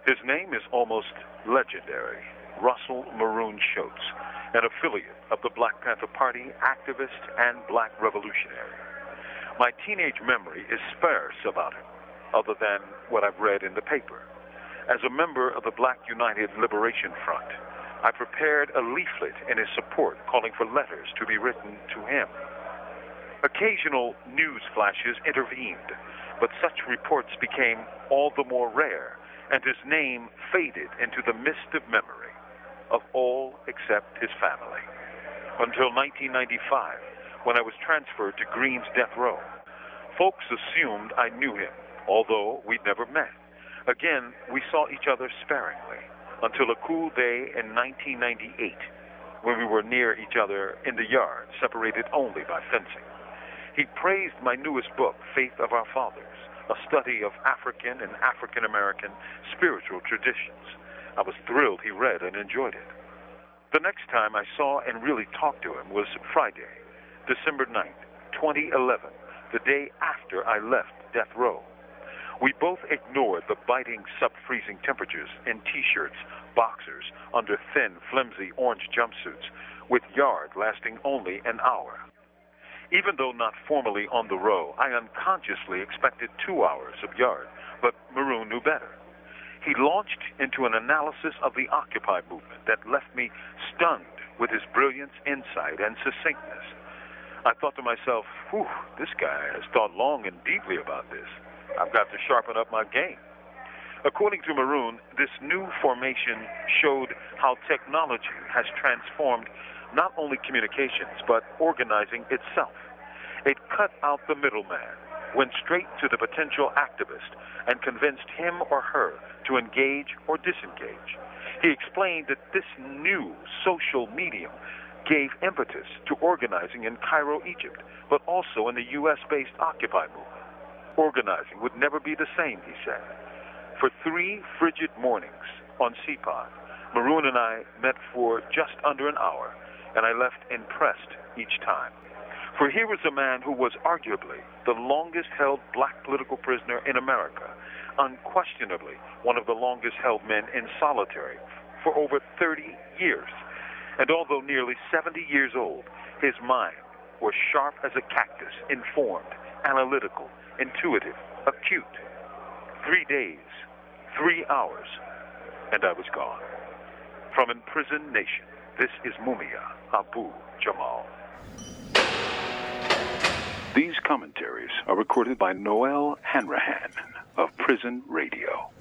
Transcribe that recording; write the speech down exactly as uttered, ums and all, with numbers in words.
His name is almost legendary, Russell Maroon Shoatz, an affiliate of the Black Panther Party, activist, and black revolutionary. My teenage memory is sparse about him, other than what I've read in the paper. As a member of the Black United Liberation Front, I prepared a leaflet in his support calling for letters to be written to him. Occasional news flashes intervened, but such reports became all the more rare, and his name faded into the mist of memory of all except his family. Until nineteen ninety-five, when I was transferred to Green's death row, folks assumed I knew him, although we'd never met. Again, we saw each other sparingly, until a cool day in nineteen ninety-eight, when we were near each other in the yard, separated only by fencing. He praised my newest book, Faith of Our Fathers, a study of African and African-American spiritual traditions. I was thrilled he read and enjoyed it. The next time I saw and really talked to him was Friday, December ninth, twenty eleven, the day after I left death row. We both ignored the biting sub-freezing temperatures in T-shirts, boxers, under thin, flimsy orange jumpsuits, with yard lasting only an hour. Even though not formally on the row, I unconsciously expected two hours of yard, but Maroon knew better. He launched into an analysis of the Occupy movement that left me stunned with his brilliance, insight, and succinctness. I thought to myself, whew, this guy has thought long and deeply about this. I've got to sharpen up my game. According to Maroon, this new formation showed how technology has transformed not only communications, but organizing itself. It cut out the middleman, went straight to the potential activist, and convinced him or her to engage or disengage. He explained that this new social medium gave impetus to organizing in Cairo, Egypt, but also in the U S-based Occupy movement. Organizing would never be the same, he said. For three frigid mornings on C POD, Maroon and I met for just under an hour, and I left impressed each time. For here was a man who was arguably the longest-held black political prisoner in America, unquestionably one of the longest-held men in solitary for over thirty years. And although nearly seventy years old, his mind was sharp as a cactus, informed, analytical, intuitive, acute. Three days, three hours, and I was gone. From Imprisoned Nation, this is Mumia Abu Jamal. These commentaries are recorded by Noel Hanrahan of Prison Radio.